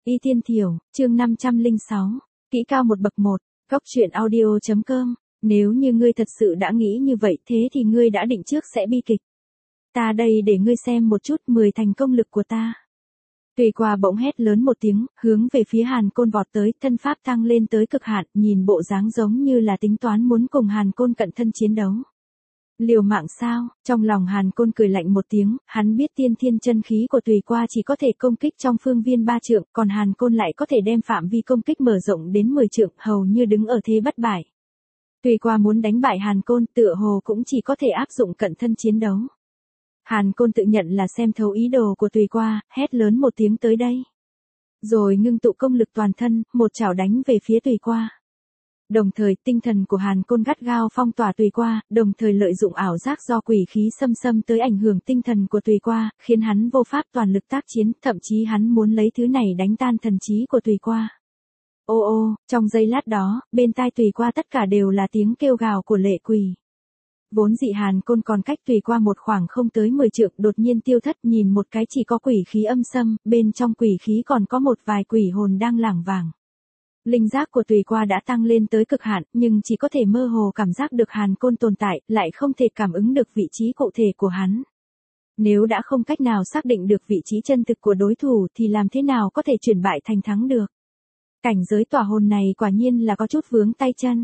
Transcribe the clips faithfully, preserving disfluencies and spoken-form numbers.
Y Tiên Thiểu, chương năm trăm lẻ sáu, kỹ cao một bậc một, góc truyện audio chấm com. Nếu như ngươi thật sự đã nghĩ như vậy thế thì ngươi đã định trước sẽ bi kịch. Ta đây để ngươi xem một chút mười thành công lực của ta. Tùy Qua bỗng hét lớn một tiếng, hướng về phía Hàn Côn vọt tới, thân pháp tăng lên tới cực hạn, nhìn bộ dáng giống như là tính toán muốn cùng Hàn Côn cận thân chiến đấu. Liều mạng sao? Trong lòng Hàn Côn cười lạnh một tiếng, hắn biết tiên thiên chân khí của Tùy Qua chỉ có thể công kích trong phương viên ba trượng, còn Hàn Côn lại có thể đem phạm vi công kích mở rộng đến mười trượng, hầu như đứng ở thế bất bại. Tùy Qua muốn đánh bại Hàn Côn, tựa hồ cũng chỉ có thể áp dụng cận thân chiến đấu. Hàn Côn tự nhận là xem thấu ý đồ của Tùy Qua, hét lớn một tiếng tới đây. Rồi ngưng tụ công lực toàn thân, một chảo đánh về phía Tùy Qua. Đồng thời, tinh thần của Hàn Côn gắt gao phong tỏa Tùy Qua, đồng thời lợi dụng ảo giác do quỷ khí xâm xâm tới ảnh hưởng tinh thần của Tùy Qua, khiến hắn vô pháp toàn lực tác chiến, thậm chí hắn muốn lấy thứ này đánh tan thần trí của Tùy Qua. Ô ô, trong giây lát đó, bên tai Tùy Qua tất cả đều là tiếng kêu gào của lệ quỷ. Vốn dị Hàn Côn còn cách Tùy Qua một khoảng không tới mười trượng, đột nhiên tiêu thất, nhìn một cái chỉ có quỷ khí âm xâm, bên trong quỷ khí còn có một vài quỷ hồn đang lảng vảng. Linh giác của Tùy Qua đã tăng lên tới cực hạn, nhưng chỉ có thể mơ hồ cảm giác được Hàn Côn tồn tại, lại không thể cảm ứng được vị trí cụ thể của hắn. Nếu đã không cách nào xác định được vị trí chân thực của đối thủ thì làm thế nào có thể chuyển bại thành thắng được? Cảnh giới tỏa hồn này quả nhiên là có chút vướng tay chân.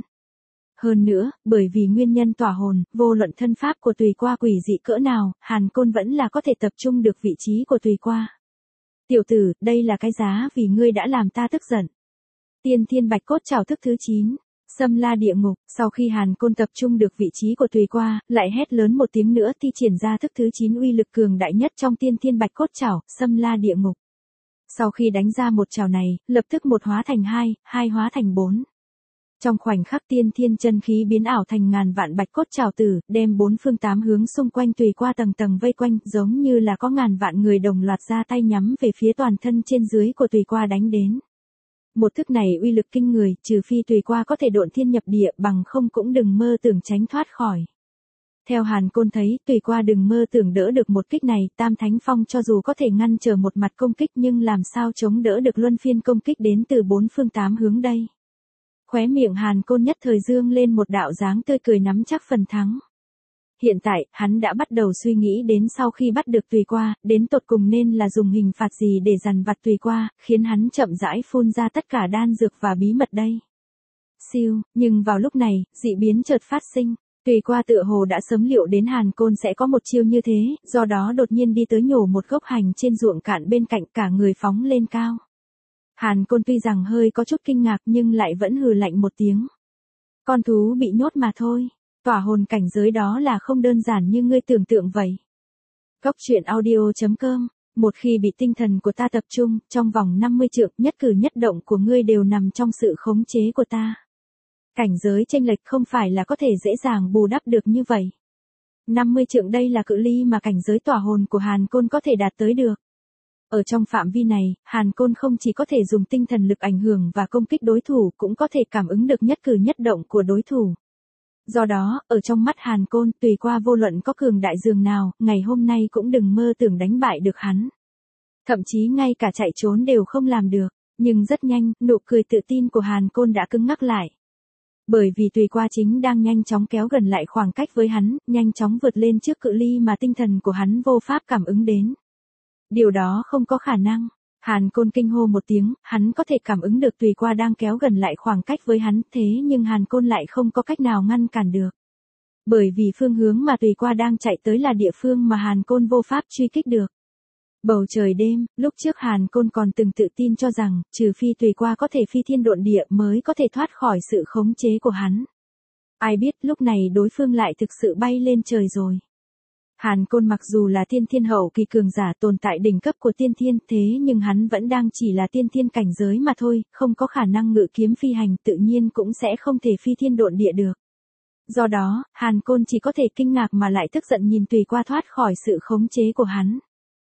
Hơn nữa, bởi vì nguyên nhân tỏa hồn, vô luận thân pháp của Tùy Qua quỷ dị cỡ nào, Hàn Côn vẫn là có thể tập trung được vị trí của Tùy Qua. Tiểu tử, đây là cái giá vì ngươi đã làm ta tức giận. Tiên Thiên Bạch Cốt Trảo thức thứ chín, Xâm La Địa Ngục. Sau khi Hàn Côn tập trung được vị trí của Tùy Qua, lại hét lớn một tiếng nữa thi triển ra thức thứ chín uy lực cường đại nhất trong Tiên Thiên Bạch Cốt Trảo, Xâm La Địa Ngục. Sau khi đánh ra một trảo này, lập tức một hóa thành hai, hai hóa thành bốn. Trong khoảnh khắc tiên thiên chân khí biến ảo thành ngàn vạn bạch cốt trảo tử, đem bốn phương tám hướng xung quanh Tùy Qua tầng tầng vây quanh, giống như là có ngàn vạn người đồng loạt ra tay nhắm về phía toàn thân trên dưới của Tùy Qua đánh đến. Một thức này uy lực kinh người, trừ phi Tùy Qua có thể độn thiên nhập địa, bằng không cũng đừng mơ tưởng tránh thoát khỏi. Theo Hàn Côn thấy, Tùy Qua đừng mơ tưởng đỡ được một kích này, Tam Thánh Phong cho dù có thể ngăn trở một mặt công kích nhưng làm sao chống đỡ được luân phiên công kích đến từ bốn phương tám hướng đây. Khóe miệng Hàn Côn nhất thời dương lên một đạo dáng tươi cười nắm chắc phần thắng. Hiện tại, hắn đã bắt đầu suy nghĩ đến sau khi bắt được Tùy Qua, đến tột cùng nên là dùng hình phạt gì để dằn vặt Tùy Qua, khiến hắn chậm rãi phun ra tất cả đan dược và bí mật đây. Siêu, nhưng vào lúc này, dị biến chợt phát sinh. Tùy Qua tựa hồ đã sớm liệu đến Hàn Côn sẽ có một chiêu như thế, do đó đột nhiên đi tới nhổ một gốc hành trên ruộng cạn bên cạnh, cả người phóng lên cao. Hàn Côn tuy rằng hơi có chút kinh ngạc nhưng lại vẫn hừ lạnh một tiếng. Con thú bị nhốt mà thôi, tỏa hồn cảnh giới đó là không đơn giản như ngươi tưởng tượng vậy. Góc truyện audio chấm com. Một khi bị tinh thần của ta tập trung, trong vòng năm mươi trượng, nhất cử nhất động của ngươi đều nằm trong sự khống chế của ta. Cảnh giới chênh lệch không phải là có thể dễ dàng bù đắp được như vậy. năm mươi trượng đây là cự ly mà cảnh giới tỏa hồn của Hàn Côn có thể đạt tới được. Ở trong phạm vi này, Hàn Côn không chỉ có thể dùng tinh thần lực ảnh hưởng và công kích đối thủ, cũng có thể cảm ứng được nhất cử nhất động của đối thủ. Do đó, ở trong mắt Hàn Côn, Tùy Qua vô luận có cường đại dường nào, ngày hôm nay cũng đừng mơ tưởng đánh bại được hắn. Thậm chí ngay cả chạy trốn đều không làm được, nhưng rất nhanh, nụ cười tự tin của Hàn Côn đã cứng ngắc lại. Bởi vì Tùy Qua chính đang nhanh chóng kéo gần lại khoảng cách với hắn, nhanh chóng vượt lên trước cự ly mà tinh thần của hắn vô pháp cảm ứng đến. Điều đó không có khả năng. Hàn Côn kinh hô một tiếng, hắn có thể cảm ứng được Tùy Qua đang kéo gần lại khoảng cách với hắn, thế nhưng Hàn Côn lại không có cách nào ngăn cản được. Bởi vì phương hướng mà Tùy Qua đang chạy tới là địa phương mà Hàn Côn vô pháp truy kích được. Bầu trời đêm, lúc trước Hàn Côn còn từng tự tin cho rằng, trừ phi Tùy Qua có thể phi thiên độn địa mới có thể thoát khỏi sự khống chế của hắn. Ai biết lúc này đối phương lại thực sự bay lên trời rồi. Hàn Côn mặc dù là tiên thiên hậu kỳ cường giả tồn tại đỉnh cấp của tiên thiên, thế nhưng hắn vẫn đang chỉ là tiên thiên cảnh giới mà thôi, không có khả năng ngự kiếm phi hành, tự nhiên cũng sẽ không thể phi thiên độn địa được. Do đó, Hàn Côn chỉ có thể kinh ngạc mà lại tức giận nhìn Tùy Qua thoát khỏi sự khống chế của hắn.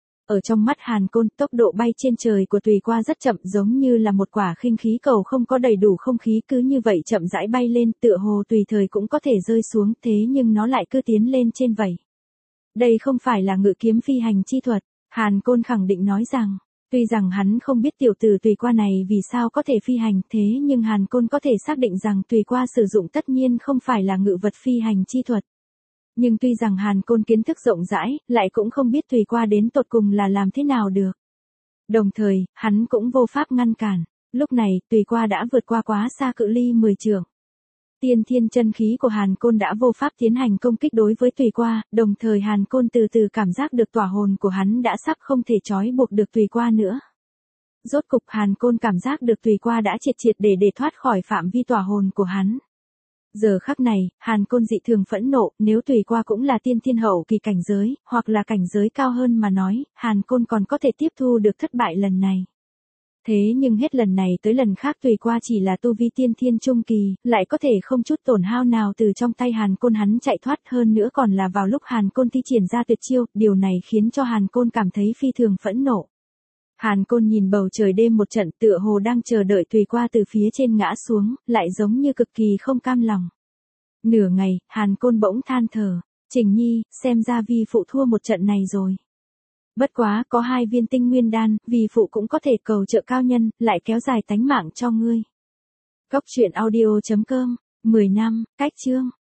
Ở trong mắt Hàn Côn, tốc độ bay trên trời của Tùy Qua rất chậm, giống như là một quả khinh khí cầu không có đầy đủ không khí, cứ như vậy chậm rãi bay lên, tựa hồ tùy thời cũng có thể rơi xuống, thế nhưng nó lại cứ tiến lên trên vậy. Đây không phải là ngự kiếm phi hành chi thuật, Hàn Côn khẳng định nói rằng, Tuy rằng hắn không biết tiểu tử Tùy Qua này vì sao có thể phi hành, thế nhưng Hàn Côn có thể xác định rằng Tùy Qua sử dụng tất nhiên không phải là ngự vật phi hành chi thuật. Nhưng tuy rằng Hàn Côn kiến thức rộng rãi, lại cũng không biết Tùy Qua đến tột cùng là làm thế nào được. Đồng thời, hắn cũng vô pháp ngăn cản. Lúc này, Tùy Qua đã vượt qua quá xa cự ly mười trượng. Tiên thiên chân khí của Hàn Côn đã vô pháp tiến hành công kích đối với Tùy Qua, đồng thời Hàn Côn từ từ cảm giác được tỏa hồn của hắn đã sắp không thể trói buộc được Tùy Qua nữa. Rốt cục Hàn Côn cảm giác được Tùy Qua đã triệt triệt để để thoát khỏi phạm vi tỏa hồn của hắn. Giờ khắc này, Hàn Côn dị thường phẫn nộ, nếu Tùy Qua cũng là tiên thiên hậu kỳ cảnh giới, hoặc là cảnh giới cao hơn mà nói, Hàn Côn còn có thể tiếp thu được thất bại lần này. Thế nhưng hết lần này tới lần khác Tùy Qua chỉ là tu vi tiên thiên trung kỳ, lại có thể không chút tổn hao nào từ trong tay Hàn Côn hắn chạy thoát, hơn nữa còn là vào lúc Hàn Côn thi triển ra tuyệt chiêu, điều này khiến cho Hàn Côn cảm thấy phi thường phẫn nộ. Hàn Côn nhìn bầu trời đêm một trận, tựa hồ đang chờ đợi Tùy Qua từ phía trên ngã xuống, lại giống như cực kỳ không cam lòng. Nửa ngày, Hàn Côn bỗng than thở, Trình Nhi, xem ra vi phụ thua một trận này rồi. Bất quá, có hai viên tinh nguyên đan, vì phụ cũng có thể cầu trợ cao nhân, lại kéo dài tánh mạng cho ngươi. Góc truyện audio chấm com, mười năm, cách chương.